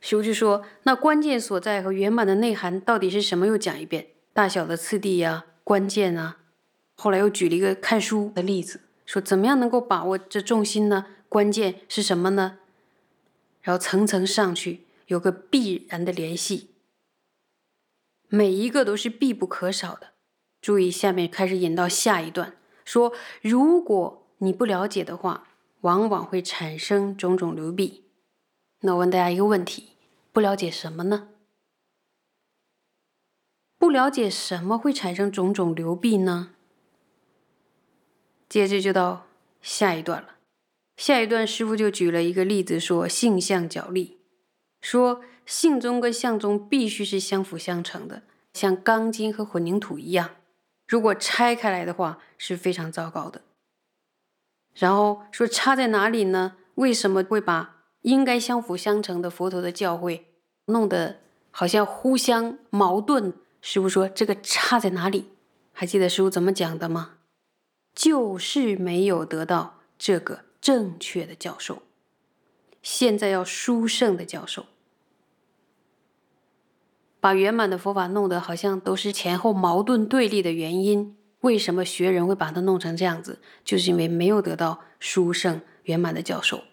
师父就说，那关键所在和圆满的内涵到底是什么？又讲一遍，大小的次第啊，关键啊。后来又举了一个看书的例子，说怎么样能够把握这重心呢？关键是什么呢？然后层层上去，有个必然的联系，每一个都是必不可少的。注意，下面开始引到下一段，说如果你不了解的话，往往会产生种种流弊。那我问大家一个问题，不了解什么呢？不了解什么会产生种种流弊呢？接着就到下一段了。下一段师父就举了一个例子，说性相角力，说性中跟相中必须是相辅相成的，像钢筋和混凝土一样，如果拆开来的话是非常糟糕的。然后说差在哪里呢？为什么会把应该相辅相成的佛陀的教诲弄得好像互相矛盾？师父说这个差在哪里？还记得师父怎么讲的吗？就是没有得到这个正确的教授，现在要殊胜的教授，把圆满的佛法弄得好像都是前后矛盾对立的原因。为什么学人会把它弄成这样子？就是因为没有得到殊胜圆满的教授。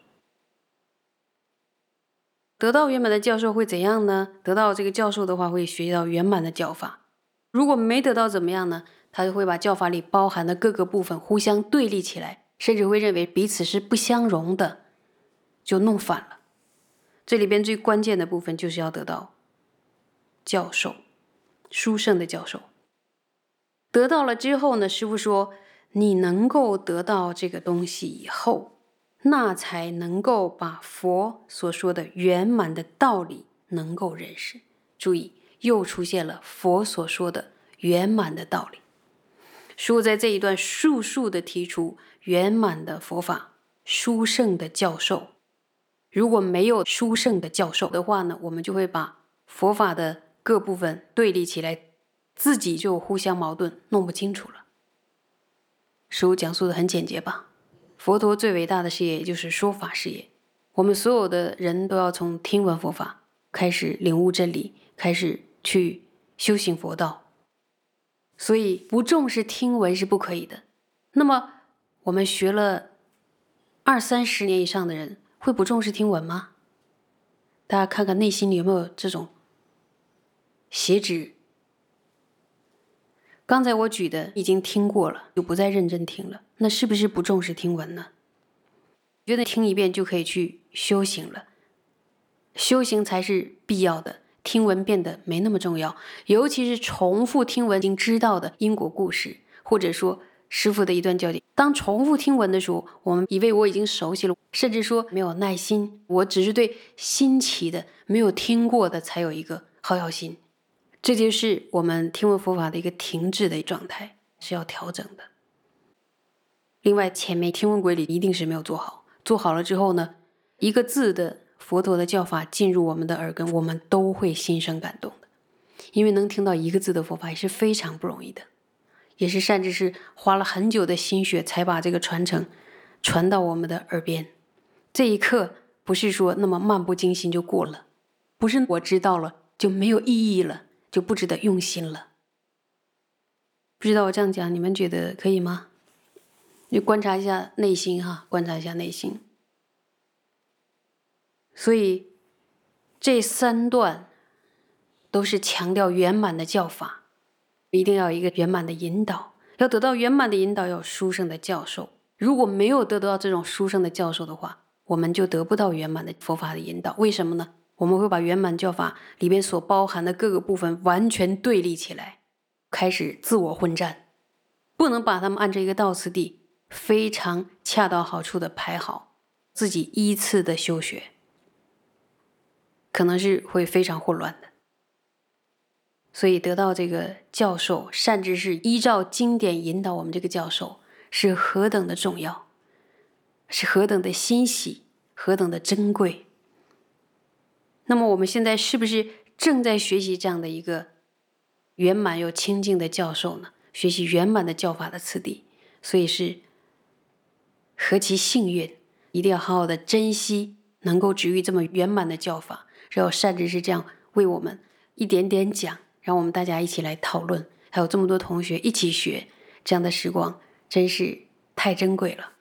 得到圆满的教授会怎样呢？得到这个教授的话，会学习到圆满的教法。如果没得到怎么样呢？他就会把教法里包含的各个部分互相对立起来，甚至会认为彼此是不相容的，就弄反了。这里边最关键的部分就是要得到教授，殊胜的教授。得到了之后呢，师父说，你能够得到这个东西以后，那才能够把佛所说的圆满的道理能够认识。注意，又出现了佛所说的圆满的道理。师父在这一段速速的提出圆满的佛法，殊胜的教授。如果没有殊胜的教授的话呢，我们就会把佛法的各部分对立起来，自己就互相矛盾，弄不清楚了。师父讲述的很简洁吧？佛陀最伟大的事业也就是说法事业，我们所有的人都要从听闻佛法开始领悟真理，开始去修行佛道。所以不重视听闻是不可以的。那么我们学了20-30年以上的人会不重视听闻吗？大家看看内心里有没有这种邪执？刚才我举的已经听过了，就不再认真听了，那是不是不重视听闻呢？觉得听一遍就可以去修行了，修行才是必要的，听闻变得没那么重要。尤其是重复听闻已经知道的因果故事，或者说师父的一段教诫，当重复听闻的时候，我们以为我已经熟悉了，甚至说没有耐心，我只是对新奇的没有听过的才有一个好奇心。这就是我们听闻佛法的一个停滞的状态，是要调整的。另外，前面听闻轨理一定是没有做好，做好了之后呢，一个字的佛陀的教法进入我们的耳根，我们都会心生感动的。因为能听到一个字的佛法也是非常不容易的，也是善知识花了很久的心血才把这个传承传到我们的耳边。这一刻不是说那么漫不经心就过了，不是我知道了就没有意义了，就不值得用心了。不知道我这样讲你们觉得可以吗？你观察一下内心哈，观察一下内心。所以这3段都是强调圆满的教法，一定要有一个圆满的引导。要得到圆满的引导，要有殊胜的教授。如果没有得到这种殊胜的教授的话，我们就得不到圆满的佛法的引导。为什么呢？我们会把圆满教法里边所包含的各个部分完全对立起来，开始自我混战，不能把它们按照一个道次第非常恰到好处的排好，自己依次的修学，可能是会非常混乱的。所以得到这个教授，善知识依照经典引导我们这个教授，是何等的重要，是何等的欣喜，何等的珍贵。那么我们现在是不是正在学习这样的一个圆满又清净的教授呢？学习圆满的教法的次第，所以是何其幸运，一定要好好的珍惜能够治愈这么圆满的教法，然后善知识这样为我们一点点讲，让我们大家一起来讨论，还有这么多同学一起学，这样的时光真是太珍贵了。